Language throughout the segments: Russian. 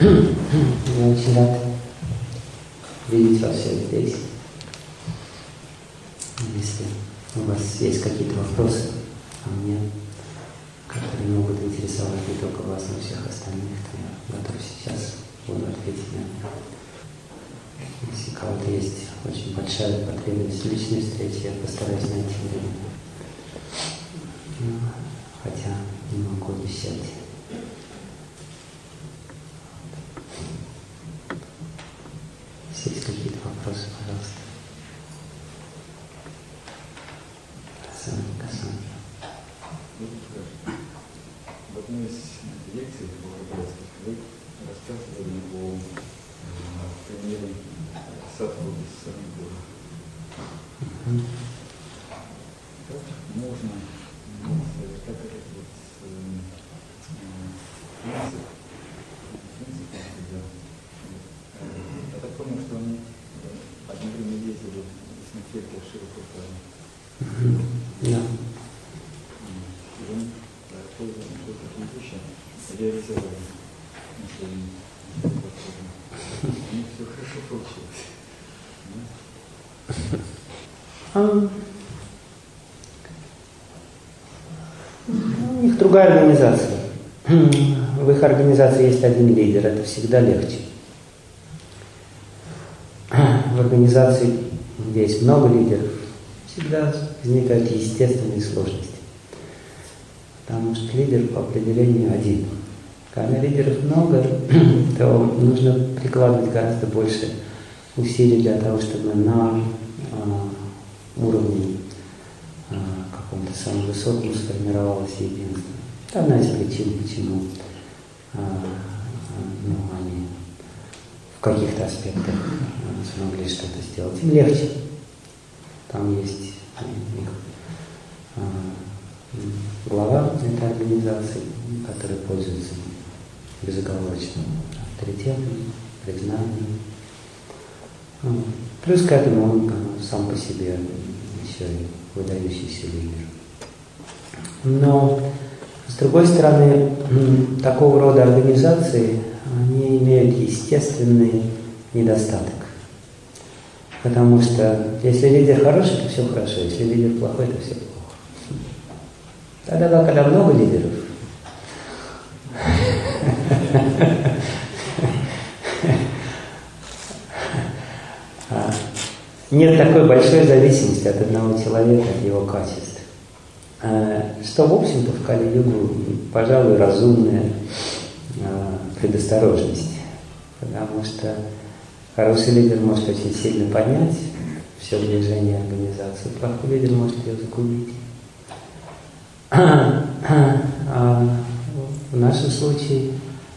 Я очень рад видеть вас всех здесь. Если у вас есть какие-то вопросы ко мне, которые могут интересовать не только вас, но и всех остальных, то я готов сейчас буду ответить на них. Если у кого-то есть очень большая потребность в личной встрече, я постараюсь найти время. Хотя не могу обещать. Если есть какие-то вопросы, пожалуйста. В одной из лекций вы рассказывали о примере садхгуру из Сангура. Как можно как этот принцип, я так понял, что они одно время ездили смотреть Шри Прабхупады. Да. И он что-то такие вещи реализовали. У них все хорошо получилось. У них другая организация. В их организации есть один лидер, это всегда легче. В организации, где есть много лидеров, всегда возникают естественные сложности. Потому что лидер по определению один. Когда лидеров много, то нужно прикладывать гораздо больше усилий для того, чтобы на уровне каком-то самом высоком сформировалось единство. Это одна из причин, почему они в каких-то аспектах смогли что-то сделать. Им легче. Там есть глава этой организации, который пользуется безоговорочным авторитетом, признанием. Плюс к этому он сам по себе еще и выдающийся лидер. Но, с другой стороны, такого рода организации, они имеют естественный недостаток. Потому что если лидер хороший, то все хорошо, если лидер плохой, то все плохо. Тогда, когда много лидеров, нет такой большой зависимости от одного человека, от его качеств. Что, в общем-то, в Кали-югу, пожалуй, разумная предосторожность. Потому что хороший лидер может очень сильно поднять все движение организации, плохой лидер может ее загубить. В нашем случае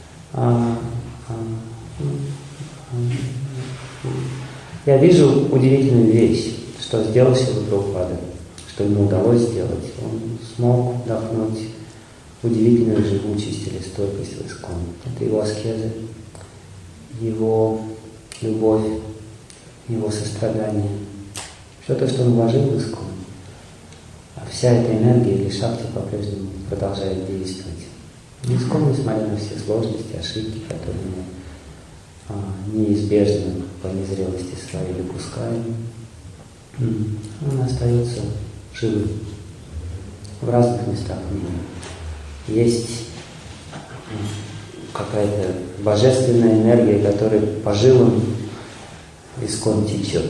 я вижу удивительную вещь, что сделал Шрила Прабхупада, что ему удалось сделать. Он смог вдохнуть удивительную живучесть или стойкость в ИСККОН. Это его аскеза, его любовь, его сострадание. Все то, что он вложил в ИСККОН. А вся эта энергия или шакти по-прежнему продолжает действовать. ИСККОН, несмотря на все сложности, ошибки, которые мы неизбежно по незрелости своей допускаем, он остается живым в разных местах мира. Есть какая-то божественная энергия, которая по жилам ИСККОН течет.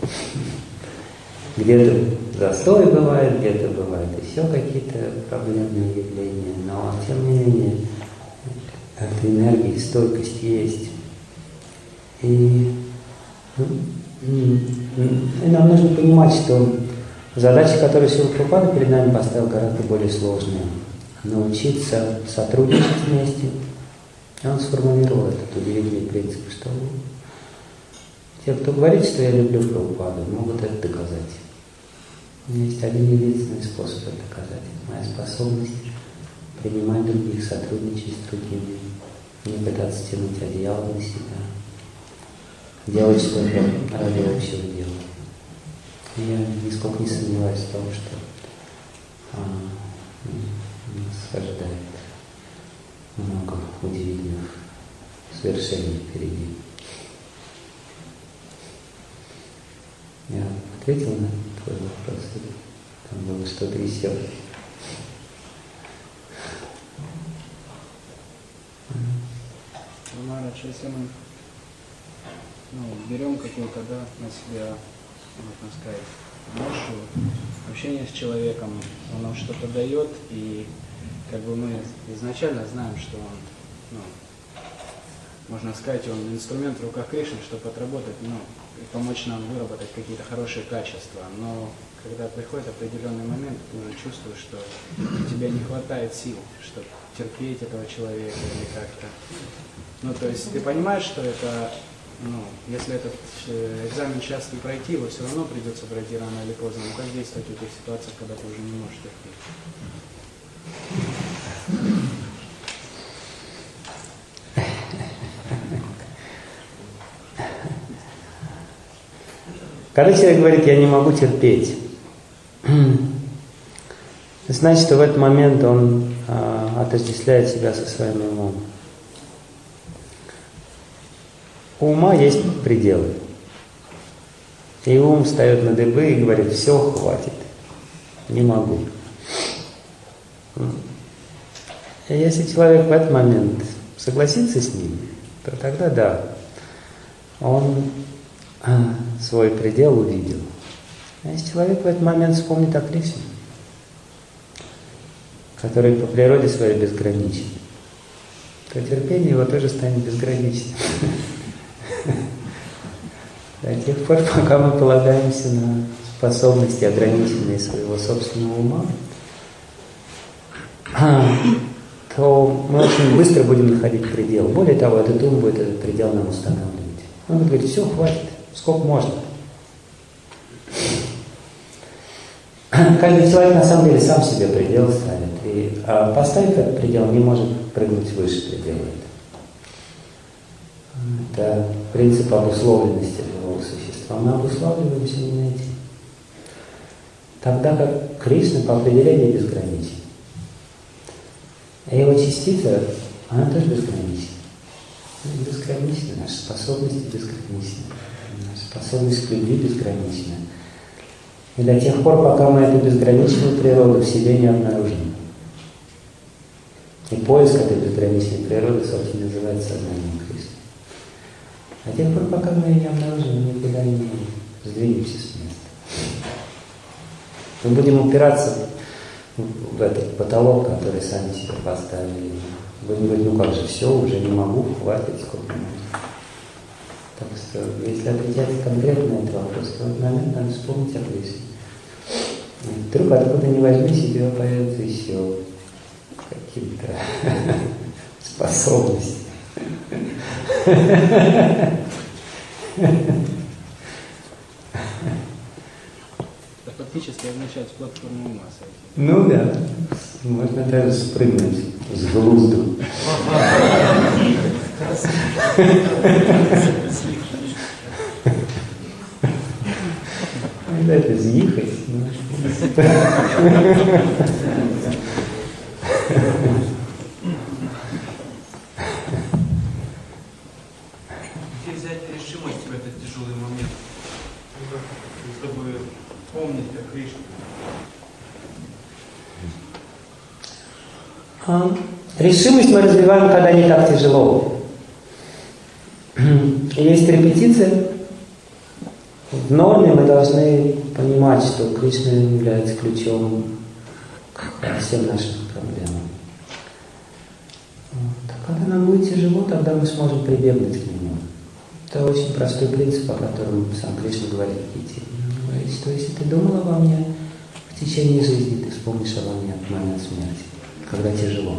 Где-то застой бывает, где-то бывают еще какие-то проблемные явления, но тем не менее эта энергия и стойкость есть. И нам нужно понимать, что задача, которую Шрила Прабхупада перед нами поставил, гораздо более сложная. Научиться сотрудничать вместе. И он сформулировал этот удивительный принцип, что те, кто говорит, что я люблю Прабхупаду, могут это доказать. У меня есть один единственный способ это доказать. Моя способность принимать других, сотрудничать с другими, не пытаться тянуть одеяло на себя, делать что-то ради общего дела. И я нисколько не сомневаюсь в том, что нас ожидает много удивительных свершение впереди. Я ответил на твой вопрос? Там было что-то еще. Марадж, если мы берем какую-то на себя, можно сказать, ношу, общение с человеком, он нам что-то дает, и как бы мы изначально знаем, что он, можно сказать, он инструмент в руках Кришны, чтобы отработать, и помочь нам выработать какие-то хорошие качества. Но когда приходит определенный момент, ты уже чувствуешь, что у тебя не хватает сил, чтобы терпеть этого человека или как-то. То есть ты понимаешь, что это, если этот экзамен сейчас не пройти, его все равно придется пройти рано или поздно. Но как действовать в этих ситуациях, когда ты уже не можешь терпеть? Когда человек говорит, я не могу терпеть, значит, что в этот момент он отождествляет себя со своим умом. У ума есть пределы. И ум встает на дыбы и говорит, все, хватит, не могу. И если человек в этот момент согласится с ним, то тогда да, он свой предел увидел. А если человек в этот момент вспомнит о Кришне, который по природе своей безграничен, то терпение его тоже станет безграничным. До тех пор, пока мы полагаемся на способности, ограниченные своего собственного ума, то мы очень быстро будем находить предел. Более того, этот ум будет этот предел нам устанавливать. Он будет говорить, все, хватит, сколько можно. Каждый человек на самом деле сам себе предел ставит. И поставив этот предел, не может прыгнуть выше предела. Это принцип обусловленности живого существа. Мы обуславливаемся именно этим. Тогда как Кришна по определению безграничен. И его частица, она тоже безгранична. Безгранична, наши способности безграничны. Наша способность к любви безгранична. И до тех пор, пока мы эту безграничную природу в себе не обнаружим. И поиск этой безграничной природы, собственно, называется сознанием Кришны. До тех пор, пока мы ее не обнаружим, мы никуда не сдвинемся с места. Мы будем упираться в этот потолок, который сами себе поставили. Будем говорить, как же, все, уже не могу, хватит, сколько можно. Так что, если отвечать конкретно на этот вопрос, то в этот момент надо вспомнить о Кришне. И вдруг откуда ни возьмись, у тебя появятся еще какие-то способности. Это фактически означает с платформы ума сойти. Ну да, можно даже спрыгнуть с глузду. Это съехать. Где взять решимость в этот тяжелый момент, чтобы помнить о Кришне? Решимость мы развиваем, когда не так тяжело. Есть репетиция. В норме мы должны понимать, что Кришна является ключом к всем нашим проблемам. А когда нам будет тяжело, тогда мы сможем прибегнуть к нему. Это очень простой принцип, о котором сам Кришна говорит в Гите. Он говорит, что если ты думал обо мне в течение жизни, ты вспомнишь обо мне в момент смерти, когда тяжело.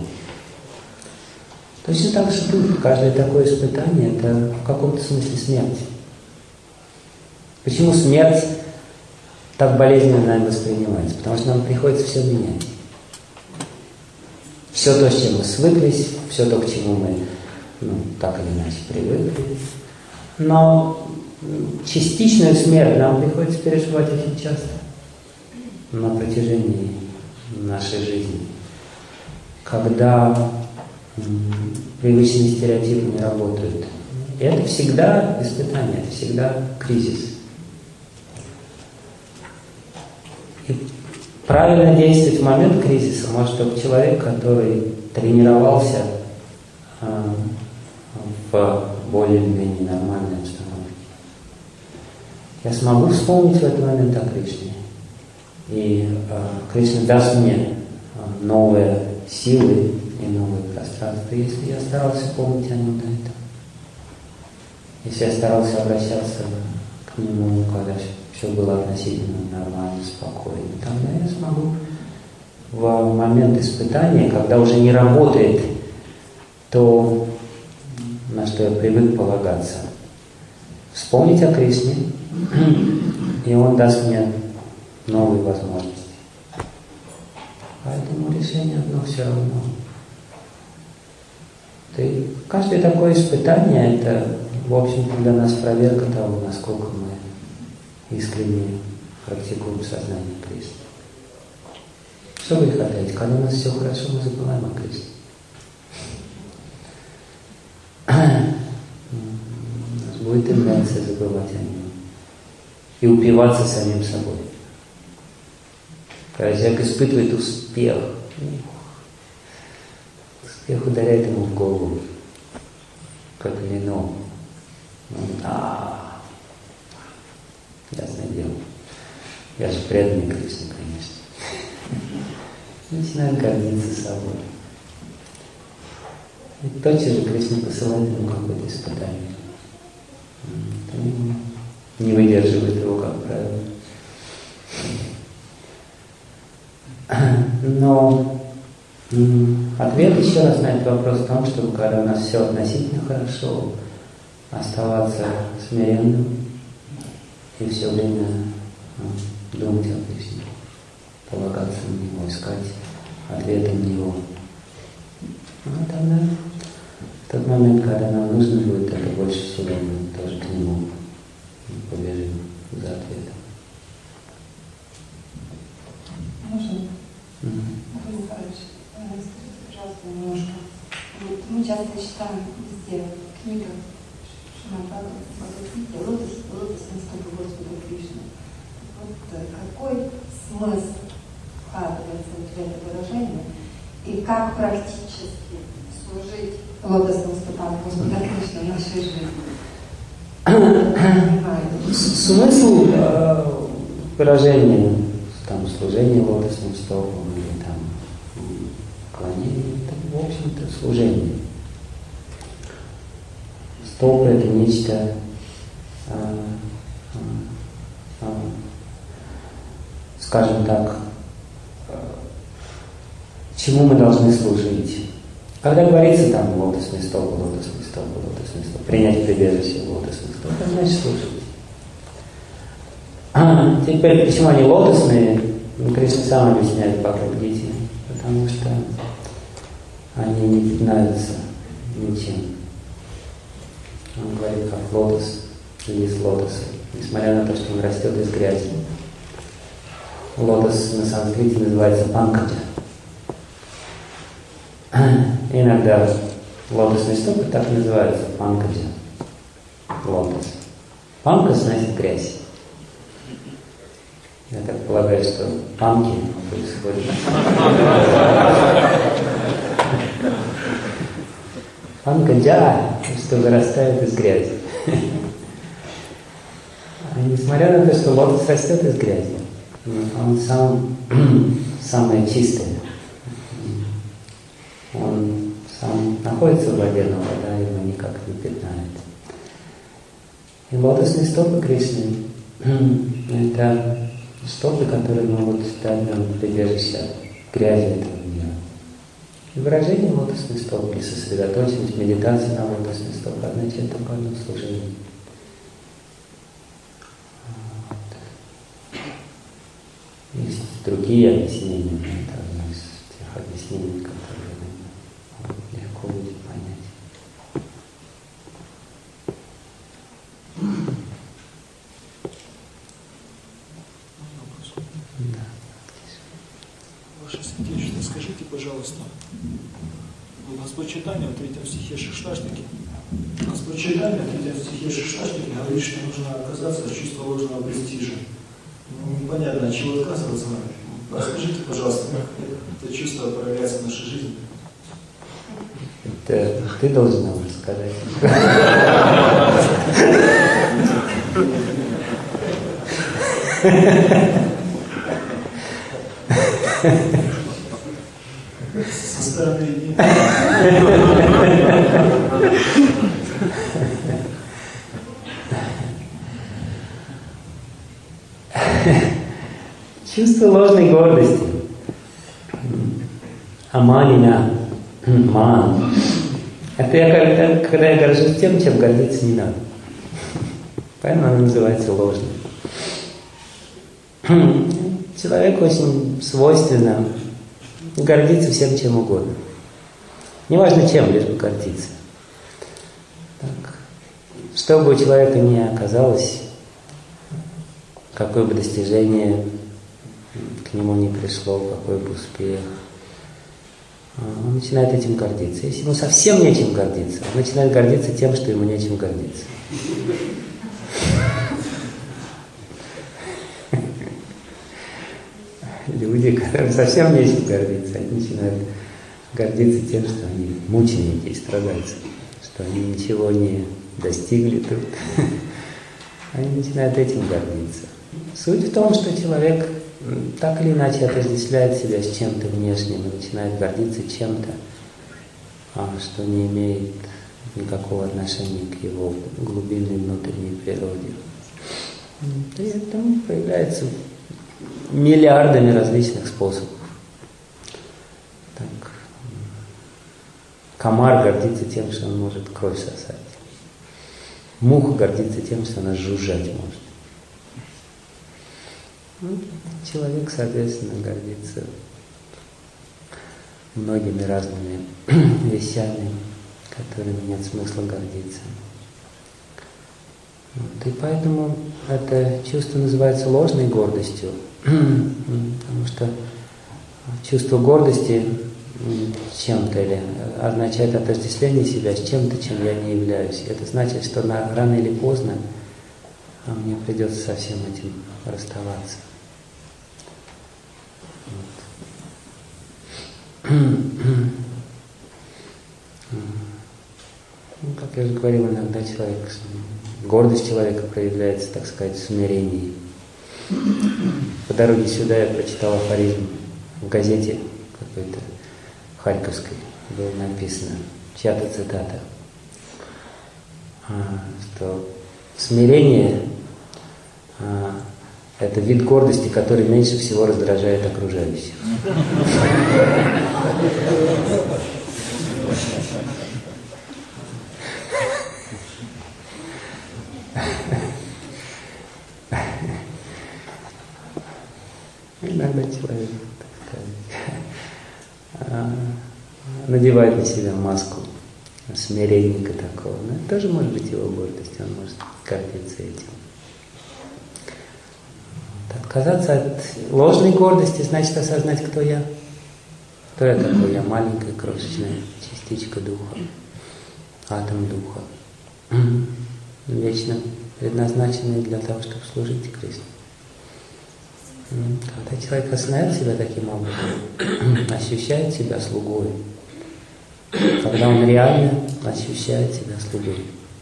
Точно так же тут каждое такое испытание – это в каком-то смысле смерть. Почему смерть так болезненно нами воспринимается? Потому что нам приходится все менять. Все то, с чем мы свыклись, все то, к чему мы так или иначе привыкли. Но частичную смерть нам приходится переживать очень часто на протяжении нашей жизни. Когда привычные стереотипы не работают. И это всегда испытание, это всегда кризис. И правильно действовать в момент кризиса может только человек, который тренировался в более-менее нормальной обстановке. Я смогу вспомнить в этот момент о Кришне. И Кришна даст мне новые силы и новые пространства, если я старался помнить о нем до этого. Если я старался обращаться к нему, когда все было относительно нормально, спокойно, тогда я смогу в момент испытания, когда уже не работает то, на что я привык полагаться, вспомнить о Кришне, и Он даст мне новые возможности. Поэтому решение одно все равно. Каждое такое испытание — это, в общем-то, для нас проверка того, насколько мы искренне практикуем сознание Кришны. Что вы хотите? Когда у нас все хорошо, мы забываем о Кришне. У нас будет тенденция забывать о нем и упиваться самим собой. Когда человек испытывает успех, успех ударяет ему в голову, как вино. Ясное дело. Я же преданный Кришне, конечно. Начинает гордиться собой. И тотчас же Кришна посылает ему какое-то испытание. Не выдерживает его, как правило. Но ответ еще раз на этот вопрос в том, что когда у нас все относительно хорошо, оставаться смиренным и все время думать о Кришне, полагаться на Него, искать ответы на Него. Тогда в тот момент, когда нам нужно будет это больше всего, мы тоже к Нему побежим за ответом. Можно? Михаил Михайлович, скажите, пожалуйста, немножко. Вот мы часто читаем везде в книгах Шримад Бхагавад-гите лотосные стопы Господа Кришны. Вот какой смысл вкладывается в это выражение и как практически служить лотосным стопам Господа Кришны в нашей жизни? Смысл выражения, там, служение лотосным стопам или там клонение, это, в общем-то, служение. Стопы — это нечто скажем так, чему мы должны служить. Когда говорится там лотосные стопы, принять прибежище в лотосных стопах, это значит служить. Теперь, почему они лотосные? Кришна сам объясняет Бхагавад-гите, потому что они не пятнаются ничем. Он говорит, как лотос, лист лотоса, несмотря на то, что он растет из грязи. Лотос на санскрите называется панкаджа. Иногда лотосные стопы так и называются панкаджа. Лотос. Панка значит грязь. Я так полагаю, что панки происходят. Панкаджа, что вырастает из грязи. А несмотря на то, что лотос растет из грязи, он самое чистое. Он сам находится в воде, но вода его никак не пятнает. И лотосные стопы Кришны — это стопы, которые могут стать нам прибежище от грязи этого мира. И выражение лотосных стоп и сосредоточенность, медитация на лотосных стопах означает только одно — служение. Есть другие объяснения, но это одно из тех объяснений, которые легко будет понять. Ваше Святейшество, скажите, пожалуйста, у вас Господь Чайтанья в 3 стихе Шишташтаки. Господь Чайтанья в 3 стихе Шишташтаки говорит, что нужно отказаться от чувства ложного престижа. Ну, непонятно, от чего отказываться. Расскажите, пожалуйста, как это чувство проявляется в нашей жизни. Это ты должен нам рассказать. Со стороны нет. Чувство ложной гордости. Аманина. Ман. Это когда я горжусь тем, чем гордиться не надо. Поэтому оно называется ложным. Человеку очень свойственно гордиться всем, чем угодно. Неважно чем, лишь бы гордиться. Так. Что бы у человека ни оказалось, какое бы достижение к нему не пришло, какой бы успех, он начинает этим гордиться. Если ему совсем нечем гордиться, он начинает гордиться тем, что ему нечем гордиться. Люди, которым совсем нечем гордиться, они начинают гордиться тем, что они мученики и страдальцы, что они ничего не достигли тут. Они начинают этим гордиться. Суть в том, что человек так или иначе отождествляет себя с чем-то внешним и начинает гордиться чем-то, что не имеет никакого отношения к его глубинной внутренней природе. При этом проявляется миллиардами различных способов. Так. Комар гордится тем, что он может кровь сосать. Муха гордится тем, что она жужжать может. Человек, соответственно, гордится многими разными вещами, которыми нет смысла гордиться. И поэтому это чувство называется ложной гордостью, потому что чувство гордости чем-то или означает отождествление себя с чем-то, чем я не являюсь. Это значит, что рано или поздно мне придется со всем этим расставаться. Как я уже говорил, иногда гордость человека проявляется, так сказать, в смирении. По дороге сюда я прочитал афоризм в газете какой-то харьковской, было написано, чья-то цитата, что смирение – это вид гордости, который меньше всего раздражает окружающих. Иногда человек, так сказать, надевает на себя маску смиренника такого. Но это тоже может быть его гордость, он может гордиться этим. Отказаться от ложной гордости значит осознать, кто я. Кто я такой? Я маленькая, крошечная частичка духа, атом духа, вечно предназначенный для того, чтобы служить Кришне. Когда человек осознает себя таким образом, ощущает себя слугой, когда он реально ощущает себя слугой.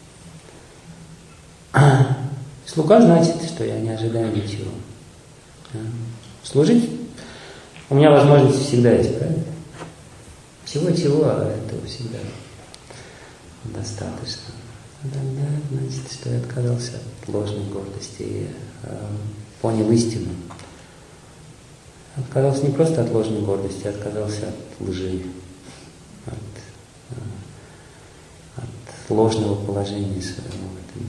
Слуга значит, что я не ожидаю ничего. Служить у меня возможность всегда есть, правильно? Чего-чего, а этого всегда достаточно. Тогда значит, что я отказался от ложной гордости и понял истину. Отказался не просто от ложной гордости, а отказался от лжи, от ложного положения своего в этом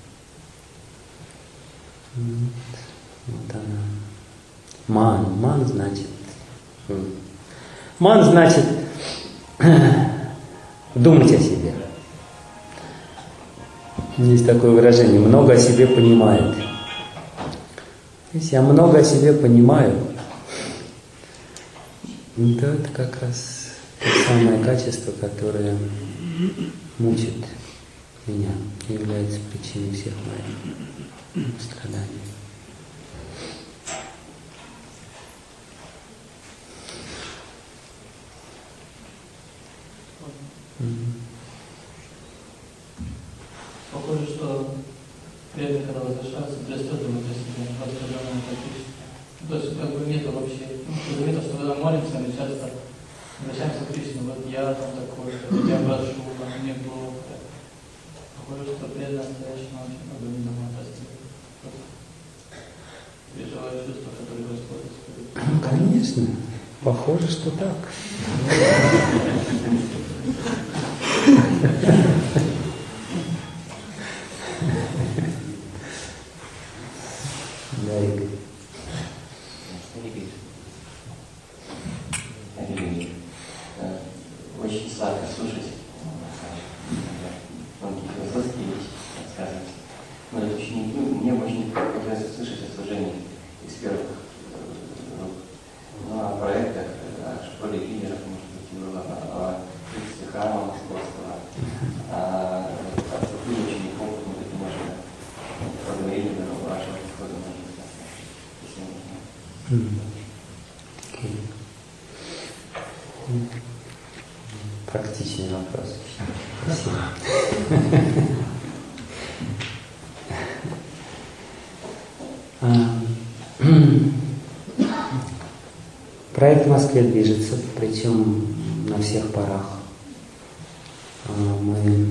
мире. Вот она. Ман значит... Ман значит думать о себе. Есть такое выражение, много о себе понимает. Если я много о себе понимаю, то это как раз самое качество, которое мучит меня и является причиной всех моих страданий. Похоже, что преданные, когда возвращаются, растет внутри себя, распределенное количество. То есть как бы нету вообще, заметил, что когда молимся, мы часто обращаемся к Кришне, вот я там такой-то, я прошу, там мне плохо. Похоже, что преданные настоящему очень много не домой расти. Переживаю чувства, которые Господь испытывает. Конечно, похоже, что так. Да, Игорь. Очень сладко слушать тонкие философские вещи рассказывать. Но это очень, мне очень понравилось слышать о служении из первых рук. Ну, о проектах, о школе лидеров, может быть, о строительстве храма Московского, о поступлении учеников, мы так немножко поговорили до вашего прихода, может быть, если можно. Практичный вопрос. Спасибо. Проект в Москве движется, причем на всех парах. Мы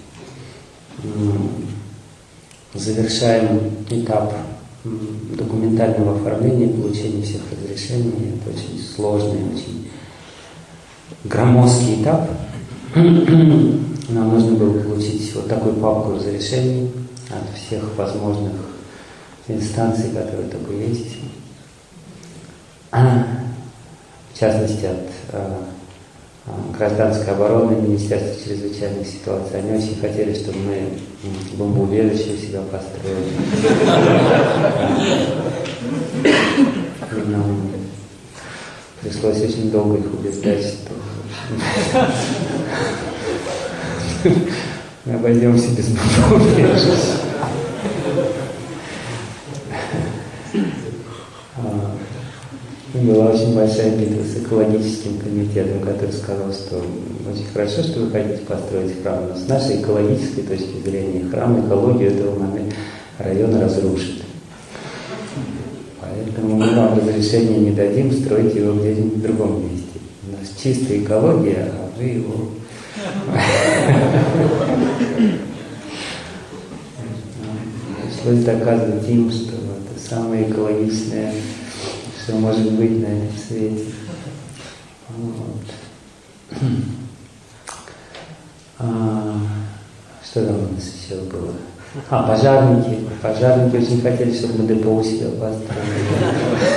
завершаем этап документального оформления, получения всех разрешений. Это очень сложный, очень громоздкий этап. Нам нужно было получить вот такую папку разрешений от всех возможных инстанций, которые только есть. В частности, от гражданской обороны, Министерства чрезвычайных ситуаций. Они очень хотели, чтобы мы бомбоубежище у себя построили. И нам пришлось очень долго их убеждать, что мы обойдемся без бомбоубежища. Была очень большая битва с экологическим комитетом, который сказал, что очень хорошо, что вы хотите построить храм, но с нашей экологической точки зрения храм экологию этого района разрушит. Поэтому мы вам разрешения не дадим, строить его где-нибудь в другом месте. У нас чистая экология, а вы его... Пришлось доказывать им, что это самое экологичное, что может быть на этом свете. Вот. Что там у нас еще было? Пожарники. Пожарники очень хотели, чтобы мы депо у себя построили.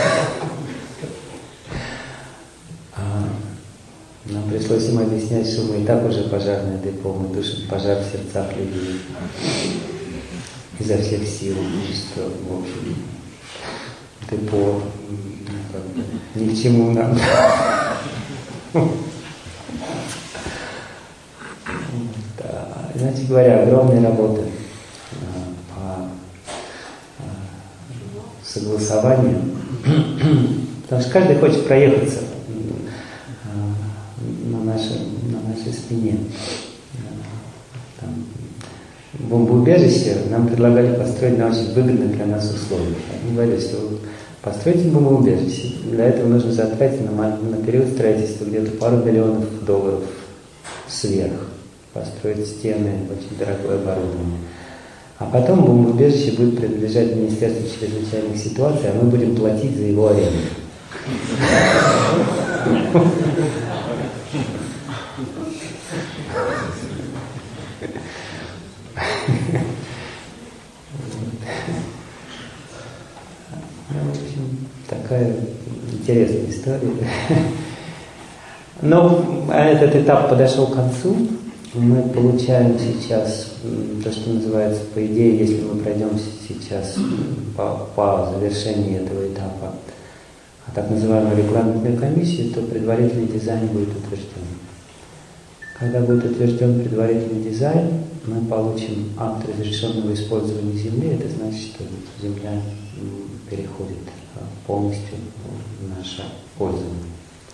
Нам пришлось им объяснять, что мы и так уже пожарное депо, мы тушим пожар в сердцах людей изо всех сил, что, в общем, депо ни к чему нам. Да. Иначе говоря, огромная работа по согласованию, потому что каждый хочет проехаться на нашей спине. Там, бомбоубежище нам предлагали построить на очень выгодных для нас условиях. Они говорили, что постройте бомбоубежище. Для этого нужно затратить на период строительства где-то пару миллионов долларов сверх. Построить стены, очень дорогое оборудование. А потом бомбоубежище будет принадлежать Министерству чрезвычайных ситуаций, а мы будем платить за его аренду. В общем, такая интересная история. Но этот этап подошел к концу. Мы получаем сейчас то, что называется, по идее, если мы пройдем сейчас по завершении этого этапа так называемую регламентную комиссию, то предварительный дизайн будет утвержден. Когда будет утвержден предварительный дизайн, мы получим акт разрешенного использования Земли. Это значит, что Земля переходит полностью в наше пользование.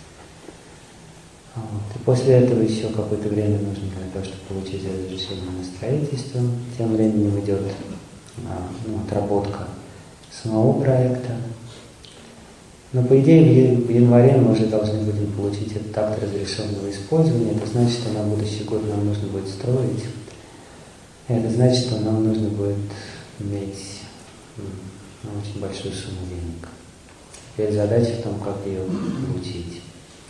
Вот. И после этого еще какое-то время нужно для того, чтобы получить разрешение на строительство. Тем временем идет отработка самого проекта. Но по идее в январе мы уже должны будем получить этот акт разрешенного использования. Это значит, что на будущий год нам нужно будет строить. И это значит, что нам нужно будет иметь очень большую сумму денег. Теперь задача в том, как ее получить.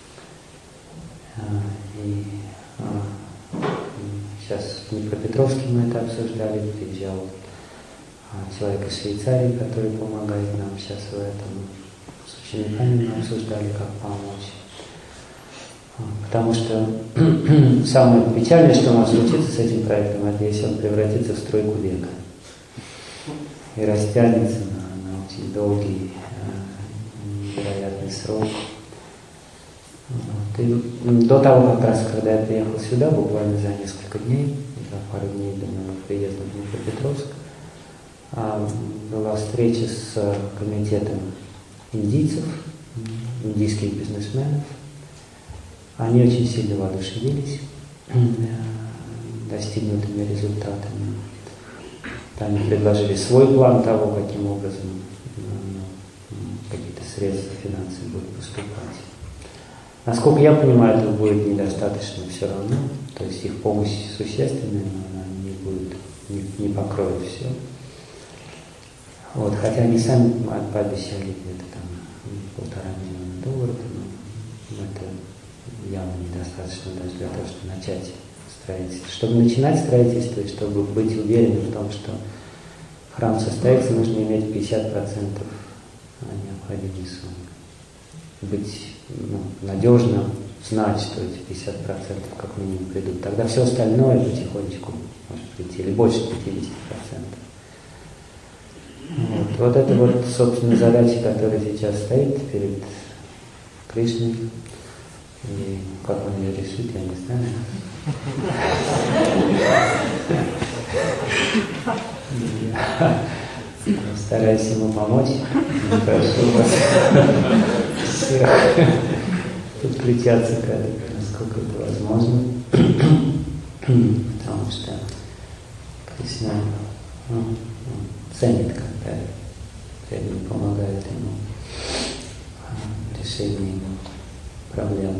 Сейчас в Днепропетровске мы это обсуждали, приезжал человек из Швейцарии, который помогает нам сейчас в этом. С учениками мы обсуждали, как помочь. Потому что самое печальное, что может случиться с этим проектом, это если он превратится в стройку века и растянется на очень долгий, невероятный срок. И до того, как раз, когда я приехал сюда, буквально за несколько дней, за пару дней до моего приезда в Днепропетровск, была встреча с комитетом индийцев, индийских бизнесменов. Они очень сильно воодушевились достигнутыми результатами. Они предложили свой план того, каким образом какие-то средства финансовые будут поступать. Насколько я понимаю, этого будет недостаточно все равно. То есть их помощь существенная, но она не будет, не покроет все. Вот, хотя они сами пообещали где-то там $1,5 миллиона, но это явно недостаточно даже для того, чтобы начать строительство. Чтобы начинать строительство и чтобы быть уверенным в том, что храм состоится, нужно иметь 50% необходимой суммы. Быть надежно, знать, что эти 50% как минимум придут. Тогда все остальное потихонечку может прийти, или больше 50%. Вот это вот, собственно, задача, которая сейчас стоит перед Кришной. И как он ее решит, я не знаю. Я стараюсь ему помочь. Прошу вас всех подключаться к этому, насколько это возможно. Потому что Кришна ценит, когда преданные помогают ему в решении проблем.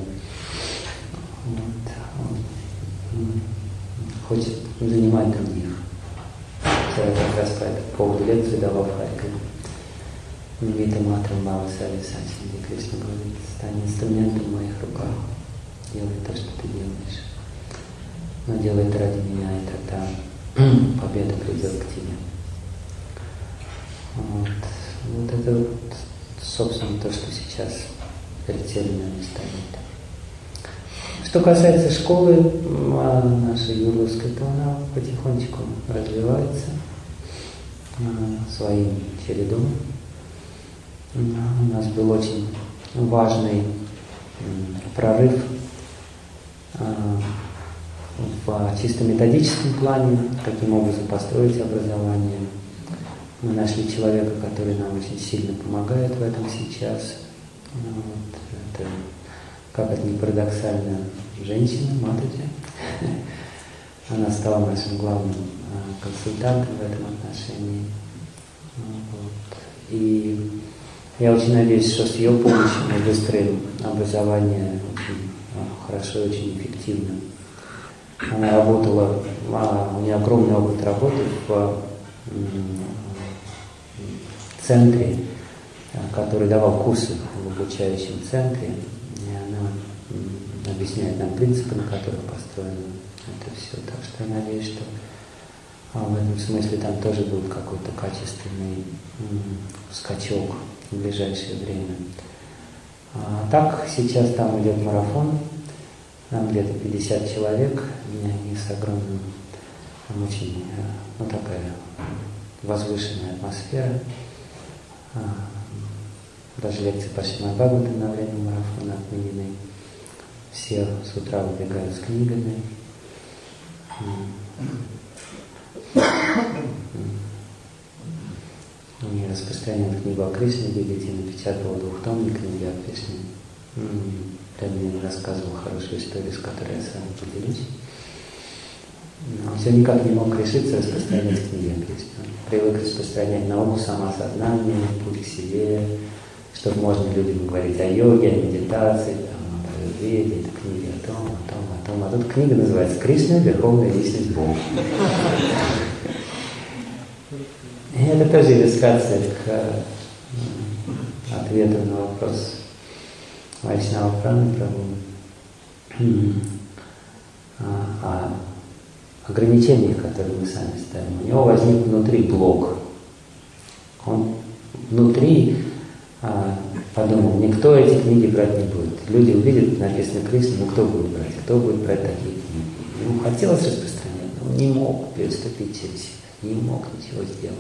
Он хочет занимать других. Я как раз по этому поводу лекцию давал в Харькове. Вита Матам Бава Сарисачи, где Кришна говорит: стань инструментом в моих руках, делай то, что ты делаешь. Но делай это ради меня, и тогда победа придет к тебе. Вот это, собственно, то, что сейчас перед всеми нами стоит. Что касается школы нашей юрловской, то она потихонечку развивается своим чередом. У нас был очень важный прорыв в чисто методическом плане, каким образом построить образование. Мы нашли человека, который нам очень сильно помогает в этом сейчас. Это, как это ни парадоксально, женщина, Матаджи. Она стала нашим главным консультантом в этом отношении. И я очень надеюсь, что с ее помощью мы выстроим образование очень хорошо и очень эффективно. Она работала, у нее огромный опыт работы в центре, который давал курсы в обучающем центре. И она объясняет нам принципы, на которых построено это все. Так что я надеюсь, что в этом смысле там тоже будет какой-то качественный скачок в ближайшее время. А так, сейчас там идет марафон, там где-то 50 человек, и с огромным, там очень, такая возвышенная атмосфера. Даже лекции по Шримад Бхагаватам на время марафона отменены. все с утра выбегают с книгами. Они распространяют книгу о Кришне, видите, напечатала 2-томник книги о Кришне. Прям мне рассказывал хорошую историю, с которой я с вами поделюсь. Он все никак не мог решиться распространять книги о Кришне. Он привык распространять науку самоосознания, путь к себе, чтобы можно людям говорить о йоге, о медитации, там, о аюрведе, это книги о том. А тут книга называется «Кришна, Верховная Личность Бога». И это тоже иллюстрация к ответу на вопрос Вайшнава Праны Прабху о ограничениях, которые мы сами ставим. У него возник внутри блок. Он внутри подумал, никто эти книги брать не будет. Люди увидят, написано Кришна, ну кто будет брать? Кто будет брать такие книги? Ему хотелось распространять, но он не мог переступить через себя, не мог ничего сделать.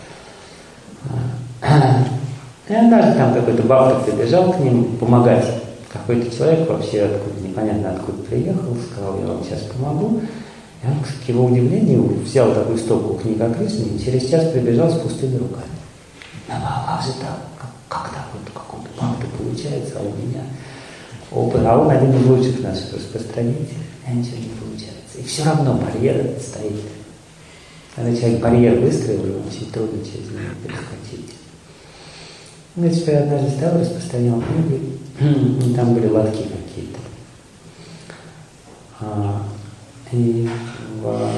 И однажды там какой-то бабка прибежал к ним помогать. Какой-то человек вообще откуда, непонятно откуда приехал, сказал, я вам сейчас помогу. И он, к его удивлению, взял такую стопку книг о Кришне и через час прибежал с пустыми руками. А как же так? Как так вот какой-то бабка получается, а у меня опыт, а он один из лучших наших распространителей, а ничего не получается. И все равно барьер стоит. Когда человек барьер выстроил, ему очень трудно через него перескочить. Говорит, что я однажды стал, распространял книги, и там были лотки какие-то. И в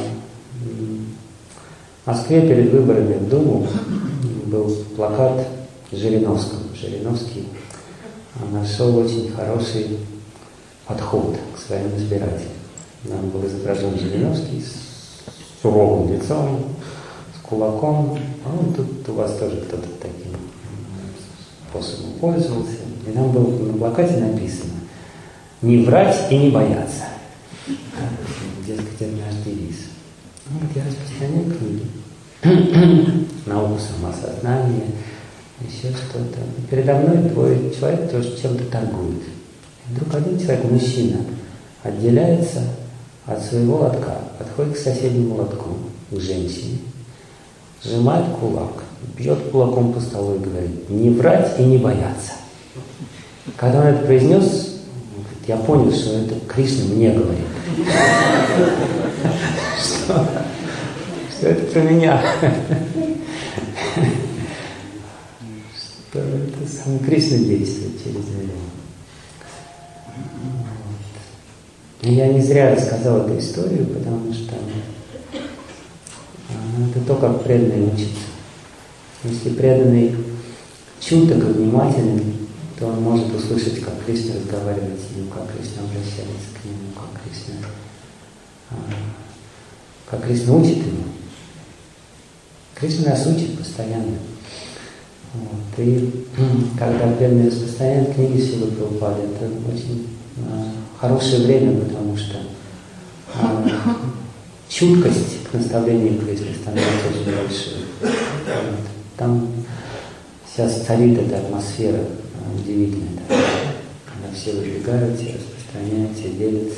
Москве перед выборами в Думу был плакат Жириновского. Жириновский нашел очень хороший подход к своим избирателям. Там был изображен Жириновский с суровым лицом, с кулаком. А вот тут у вас тоже кто-то таким способом пользовался. И там было на плакате написано «Не врать и не бояться». Дескать, это наш девиз. Вот я распространяю книги. Науку самоосознания, еще что-то. Передо мной твой человек тоже чем-то торгует. И вдруг один человек, мужчина, отделяется от своего лотка, подходит к соседнему лотку, к женщине, сжимает кулак, бьет кулаком по столу и говорит: не врать и не бояться. Когда он это произнес, я понял, что это Кришна мне говорит. Что это про меня. Что это сам Кришна действует через меня. И я не зря рассказал эту историю, потому что это то, как преданный учится. Если преданный чуток и внимательный, то он может услышать, как Кришна разговаривает с ним, как Кришна обращается к нему, как Кришна учит его. Кришна нас учит постоянно. Вот. И когда преданные распространяют книги Шрилы Прабхупады, это очень хорошее время, потому что чуткость к наставлению Кришны становится очень большой. Вот. Там сейчас царит эта атмосфера удивительная, когда все выбегают, все распространяют, все делятся.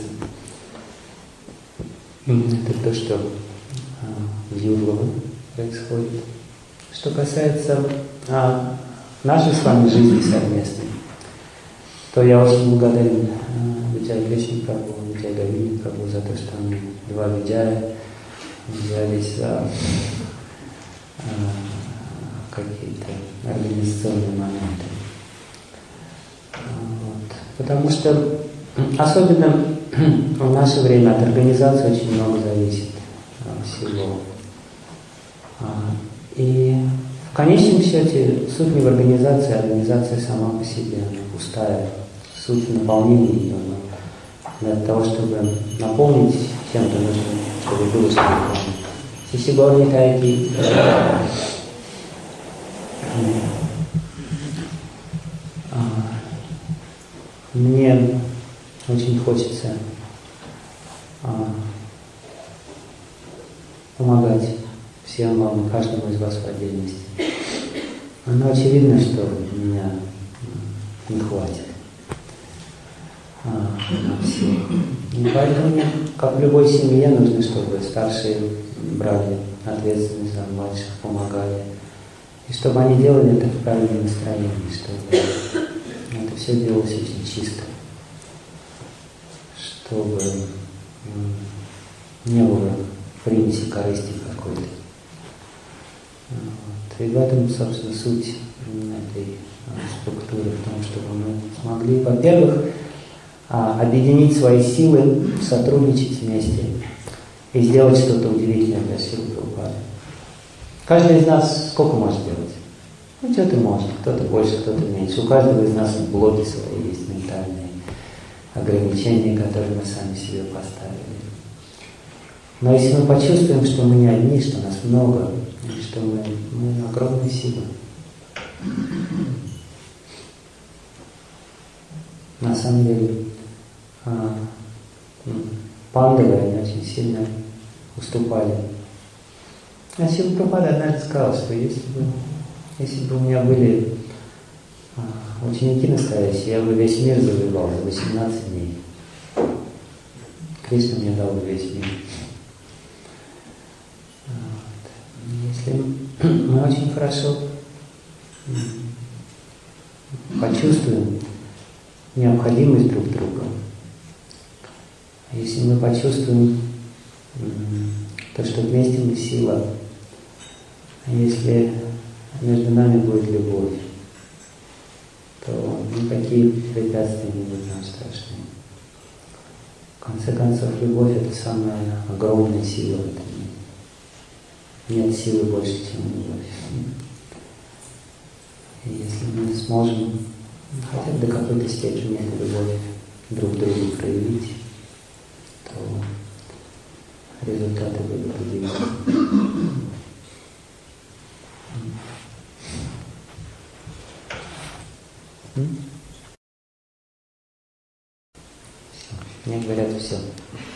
Это то, что в Юрлово происходит. Что касается нашей с вами жизни совместной, то я очень благодарен Виджай Кришне Прабху, Виджай Говинде Прабху за то, что они два Виджая взялись за какие-то организационные моменты. Вот. Потому что особенно в наше время от организации очень много зависит всего. И в конечном счете суть не в организации, а организация сама по себе, она пустая. Суть в наполнении ее. Для того, чтобы наполнить чем-то, нужно, чтобы было что наполнить. Сисигорни тайки. Мне очень хочется помогать всем вам, каждому из вас в отдельности. Но очевидно, что меня не хватит. И поэтому, как в любой семье, нужно, чтобы старшие брали ответственность за младших, помогали. И чтобы они делали это в правильном настроении, чтобы это все делалось очень чисто. Чтобы не было примеси корысти какой-то. Вот. И в этом, собственно, суть этой структуры, в том, чтобы мы смогли, во-первых, объединить свои силы, сотрудничать вместе и сделать что-то удивительное для Шрилы Прабхупады. Каждый из нас сколько может делать? Ну, что-то может, кто-то больше, кто-то меньше. У каждого из нас блоки свои есть, ментальные ограничения, которые мы сами себе поставили. Но если мы почувствуем, что мы не одни, что нас много, и что мы огромная сила. На самом деле, пандавы, они очень сильно уступали. А Шрила Прабхупада однажды сказал, что если бы у меня были ученики настоящие, я бы весь мир завоевал за 18 дней. Кришна мне дал бы весь мир. Если мы очень хорошо почувствуем необходимость друг друга, если мы почувствуем то, что вместе мы сила, если между нами будет любовь, то никакие препятствия не будут нам страшны. В конце концов, любовь — это самая огромная сила в этом мире. Нет силы больше, чем любовь. И если мы сможем хотя бы до какой-то степени эту любовь друг к другу проявить, то результаты будут удивительны. Мне говорят, все.